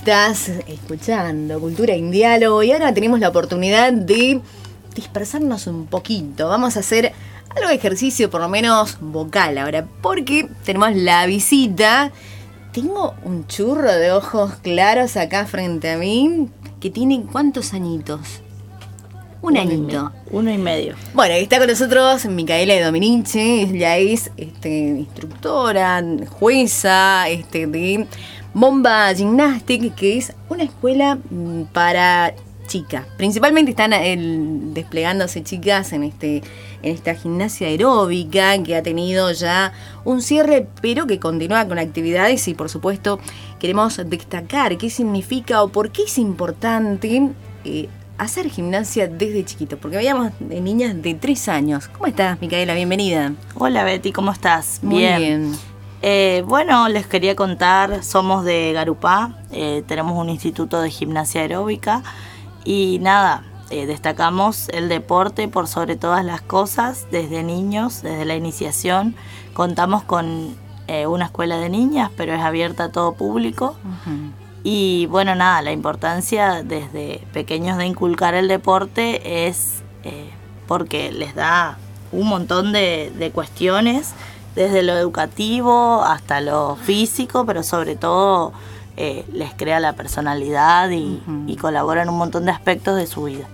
Estás escuchando Cultura en Diálogo y ahora tenemos la oportunidad de dispersarnos un poquito. Vamos a hacer algo de ejercicio, por lo menos vocal ahora, porque tenemos la visita. Tengo un churro de ojos claros acá frente a mí que tiene ¿cuántos añitos? Un añito. 1 y medio. Bueno, está con nosotros Micaela de Dominici. Ella es instructora, jueza de Bomba Gymnastic, que es una escuela para chicas. Principalmente están desplegándose chicas en esta gimnasia aeróbica que ha tenido ya un cierre, pero que continúa con actividades y por supuesto queremos destacar qué significa o por qué es importante hacer gimnasia desde chiquito, porque veíamos de niñas de 3 años. ¿Cómo estás, Micaela? Bienvenida. Hola, Betty, ¿cómo estás? Muy bien. Bueno, les quería contar, somos de Garupá, tenemos un instituto de gimnasia aeróbica y nada, destacamos el deporte por sobre todas las cosas, desde niños, desde la iniciación. Contamos con una escuela de niñas, pero es abierta a todo público. Uh-huh. Y bueno, nada, la importancia desde pequeños de inculcar el deporte es porque les da un montón de cuestiones, desde lo educativo hasta lo físico, pero sobre todo les crea la personalidad y colabora en un montón de aspectos de su vida.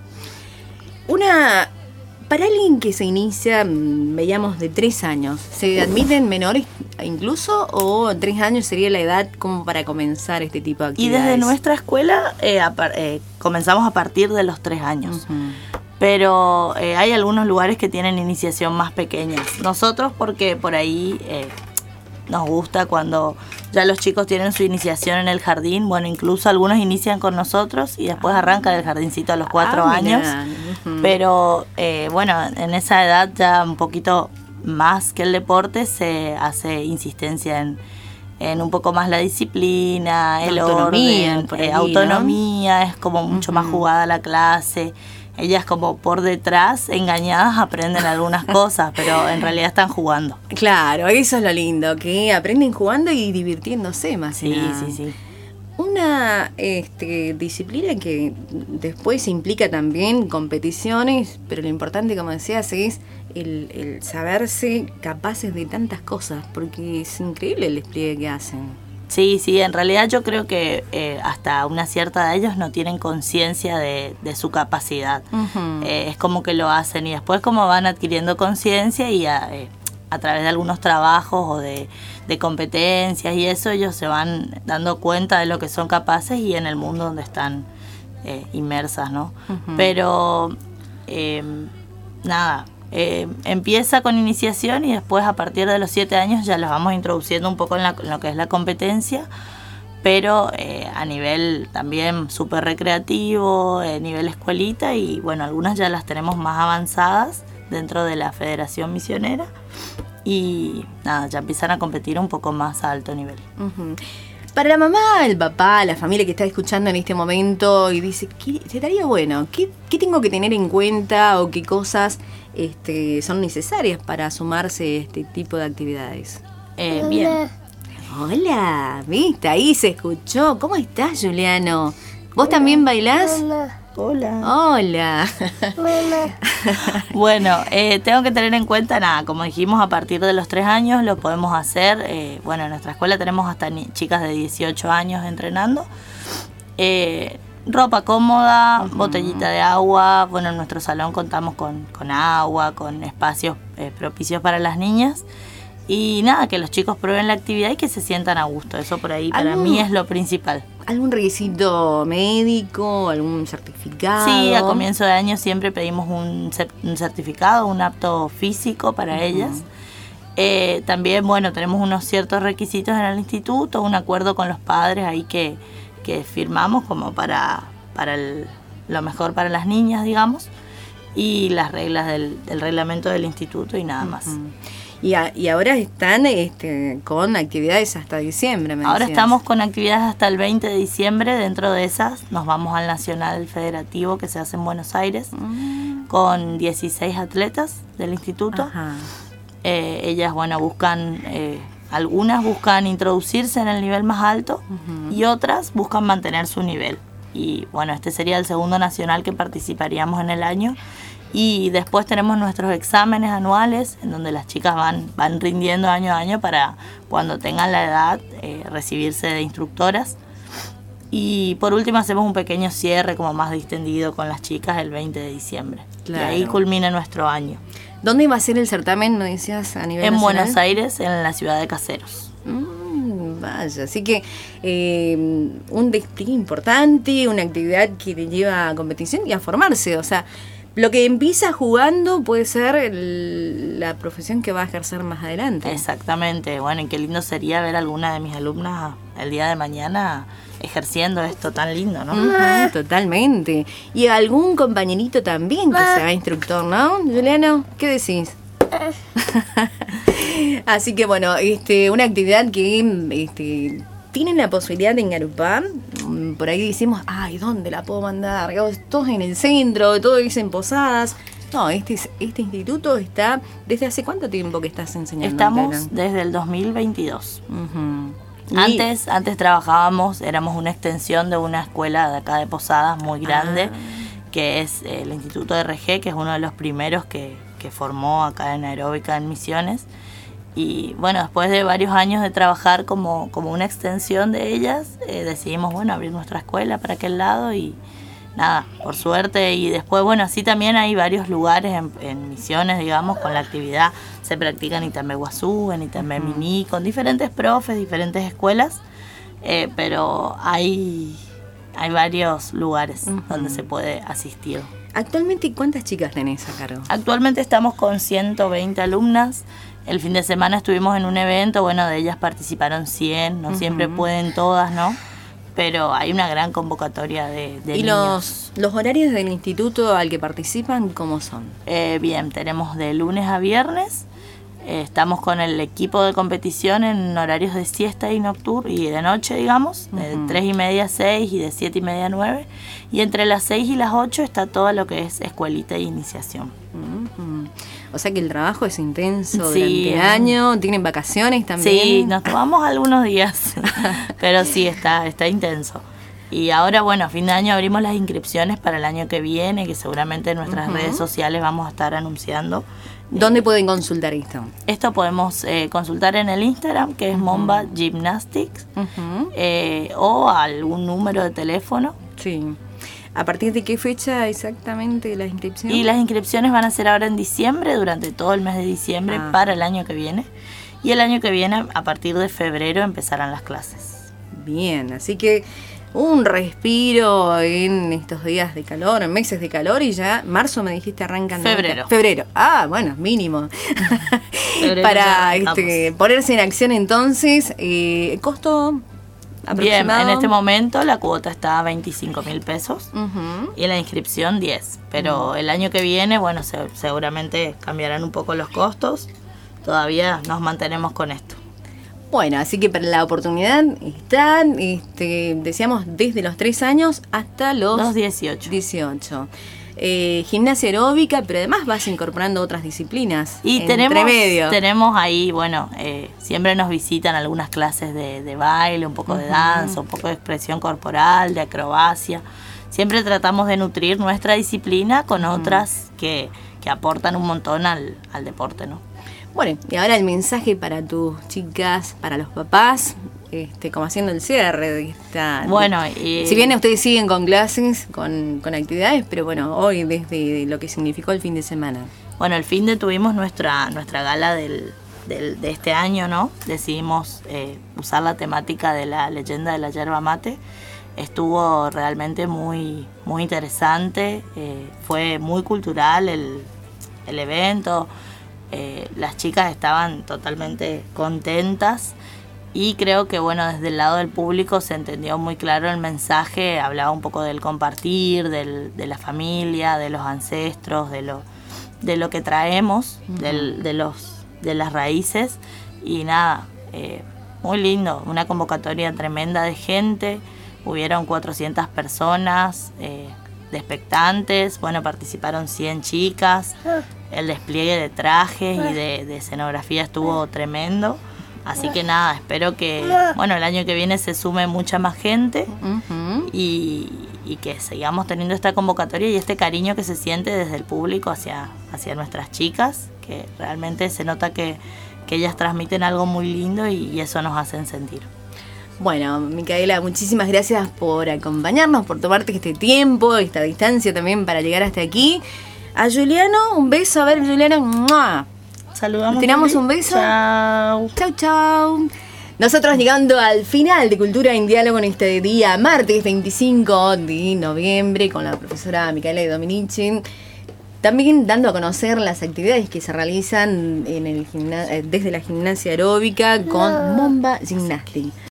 Para alguien que se inicia, veíamos de 3 años, ¿se admiten menores incluso o 3 años sería la edad como para comenzar este tipo de actividades? Y desde nuestra escuela comenzamos a partir de los 3 años. Uh-huh. Pero hay algunos lugares que tienen iniciación más pequeñas. Nosotros porque por ahí nos gusta cuando ya los chicos tienen su iniciación en el jardín. Bueno, incluso algunos inician con nosotros y después arrancan el jardincito a los 4 años. Uh-huh. Pero bueno, en esa edad ya un poquito más que el deporte se hace insistencia en un poco más la disciplina, el orden, autonomía, ¿no? Es como mucho más jugada la clase. Ellas como por detrás, engañadas, aprenden algunas cosas, pero en realidad están jugando. Claro, eso es lo lindo, que aprenden jugando y divirtiéndose más. Sí. Una disciplina que después implica también competiciones, pero lo importante, como decías, es el saberse capaces de tantas cosas, porque es increíble el despliegue que hacen. Sí, en realidad yo creo que hasta una cierta edad ellos no tienen conciencia de su capacidad. Uh-huh. Es como que lo hacen y después como van adquiriendo conciencia y a través de algunos trabajos o de competencias y eso ellos se van dando cuenta de lo que son capaces y en el mundo donde están inmersas, ¿no? Uh-huh. Pero nada. Empieza con iniciación y después a partir de los 7 años ya los vamos introduciendo un poco en lo que es la competencia, pero a nivel también súper recreativo, nivel escuelita y bueno, algunas ya las tenemos más avanzadas dentro de la Federación Misionera y nada, ya empiezan a competir un poco más a alto nivel. Uh-huh. Para la mamá, el papá, la familia que está escuchando en este momento y dice, ¿qué estaría bueno? ¿Qué tengo que tener en cuenta o qué cosas son necesarias para sumarse a este tipo de actividades? Bien. Hola, ¿viste? Ahí se escuchó. ¿Cómo estás, Juliano? ¿Vos también bailás? Hola. Bueno, tengo que tener en cuenta, nada, como dijimos, a partir de los 3 años lo podemos hacer. Bueno, en nuestra escuela tenemos hasta chicas de 18 años entrenando. Ropa cómoda, uh-huh. Botellita de agua. Bueno, en nuestro salón contamos con agua, con espacios propicios para las niñas. Y nada, que los chicos prueben la actividad y que se sientan a gusto. Eso por ahí para mí es lo principal. ¿Algún requisito médico, algún certificado? Sí, a comienzo de año siempre pedimos un certificado, un apto físico para uh-huh. ellas. También, bueno, tenemos unos ciertos requisitos en el instituto, un acuerdo con los padres ahí que firmamos como para lo mejor para las niñas, digamos, y las reglas del reglamento del instituto y nada más. Uh-huh. Y ahora están con actividades hasta diciembre, me Ahora decías. Estamos con actividades hasta el 20 de diciembre. Dentro de esas nos vamos al Nacional Federativo que se hace en Buenos Aires con 16 atletas del instituto. Ajá. Ellas, bueno, buscan Algunas buscan introducirse en el nivel más alto y otras buscan mantener su nivel. Y bueno, este sería el segundo nacional que participaríamos en el año. Y después tenemos nuestros exámenes anuales, en donde las chicas van rindiendo año a año para cuando tengan la edad recibirse de instructoras. Y por último hacemos un pequeño cierre como más distendido con las chicas el 20 de diciembre. Claro. Y ahí culmina nuestro año. ¿Dónde va a ser el certamen, me decías, a nivel nacional? En Buenos Aires, en la ciudad de Caseros. Vaya, así que un despliegue importante, una actividad que te lleva a competición y a formarse. O sea, lo que empieza jugando puede ser la profesión que va a ejercer más adelante. Exactamente. Bueno, y qué lindo sería ver a alguna de mis alumnas el día de mañana ejerciendo esto tan lindo, ¿no? Totalmente. Y algún compañerito también que sea instructor, ¿no? Juliano, ¿qué decís? Así que bueno, una actividad que tienen la posibilidad de engarupar. Por ahí decimos, ay, ¿dónde la puedo mandar? Todos en el centro, todos dicen Posadas. No, este instituto está... ¿Desde hace cuánto tiempo que estás enseñando? Estamos desde el 2022. Antes trabajábamos, éramos una extensión de una escuela de acá de Posadas muy grande, que es el Instituto de RG, que es uno de los primeros que formó acá en Aeróbica en Misiones. Y bueno, después de varios años de trabajar como una extensión de ellas, decidimos, bueno, abrir nuestra escuela para aquel lado y nada, por suerte. Y después, bueno, así también hay varios lugares en Misiones, digamos, con la actividad. Se practica en Itambeguazú, en Itambé-Miní, con diferentes profes, diferentes escuelas, pero hay varios lugares donde se puede asistir. ¿Actualmente cuántas chicas tenés a cargo? Actualmente estamos con 120 alumnas. El fin de semana estuvimos en un evento, bueno, de ellas participaron 100, no siempre pueden todas, ¿no? Pero hay una gran convocatoria de ¿Y niños. los horarios del instituto al que participan, cómo son? Bien, tenemos de lunes a viernes. Estamos con el equipo de competición en horarios de siesta y nocturno y de noche, digamos, de 3:30 a 6 y de 7:30 a 9. Y entre las 6 y las 8 está todo lo que es escuelita y iniciación. O sea que el trabajo es intenso durante el año. ¿Tienen vacaciones también? Sí, nos tomamos algunos días, pero sí, está intenso. Y ahora, bueno, a fin de año abrimos las inscripciones para el año que viene, que seguramente en nuestras redes sociales vamos a estar anunciando. ¿Dónde pueden consultar esto? Esto podemos consultar en el Instagram, que es Momba Gymnastics, o algún número de teléfono. Sí. ¿A partir de qué fecha exactamente las inscripciones? Y las inscripciones van a ser ahora en diciembre, durante todo el mes de diciembre, para el año que viene. Y el año que viene, a partir de febrero, empezarán las clases. Bien, así que un respiro en estos días de calor, en meses de calor, y ya marzo me dijiste arrancan. Febrero. Ah, bueno, mínimo. Para ponerse en acción entonces, costo aproximado. Bien, en este momento la cuota está a 25.000 pesos y la inscripción 10. Pero el año que viene, bueno, seguramente cambiarán un poco los costos. Todavía nos mantenemos con esto. Bueno, así que para la oportunidad están, decíamos, desde los 3 años hasta los 18. Gimnasia aeróbica, pero además vas incorporando otras disciplinas. Y tenemos ahí, bueno, siempre nos visitan algunas clases de baile, un poco de danza, un poco de expresión corporal, de acrobacia. Siempre tratamos de nutrir nuestra disciplina con otras que aportan un montón al deporte, ¿no? Bueno, y ahora el mensaje para tus chicas, para los papás, como haciendo el cierre de esta... Bueno, si bien ustedes siguen con clases, con actividades, pero bueno, hoy desde lo que significó el fin de semana. Bueno, el fin de tuvimos nuestra gala de este año, ¿no? Decidimos usar la temática de la leyenda de la yerba mate. Estuvo realmente muy, muy interesante, fue muy cultural el evento. Las chicas estaban totalmente contentas y creo que bueno, desde el lado del público se entendió muy claro el mensaje, hablaba un poco del compartir, de la familia, de los ancestros, de lo que traemos, de las raíces y nada, muy lindo, una convocatoria tremenda de gente, hubieron 400 personas, de expectantes, bueno, participaron 100 chicas, el despliegue de trajes y de escenografía estuvo tremendo, Así que nada, espero que bueno, el año que viene se sume mucha más gente y que sigamos teniendo esta convocatoria y este cariño que se siente desde el público hacia nuestras chicas, que realmente se nota que ellas transmiten algo muy lindo y eso nos hacen sentir. Bueno, Micaela, muchísimas gracias por acompañarnos, por tomarte este tiempo, esta distancia también para llegar hasta aquí. A Juliano, un beso. A ver, Juliano, ¡mua! Saludamos. ¿Tiramos un beso? Chao. Chau, chau. Nosotros llegando al final de Cultura en Diálogo en este día, martes 25 de noviembre, con la profesora Micaela Dominici. También dando a conocer las actividades que se realizan en el desde la gimnasia aeróbica con Momba Gymnastics.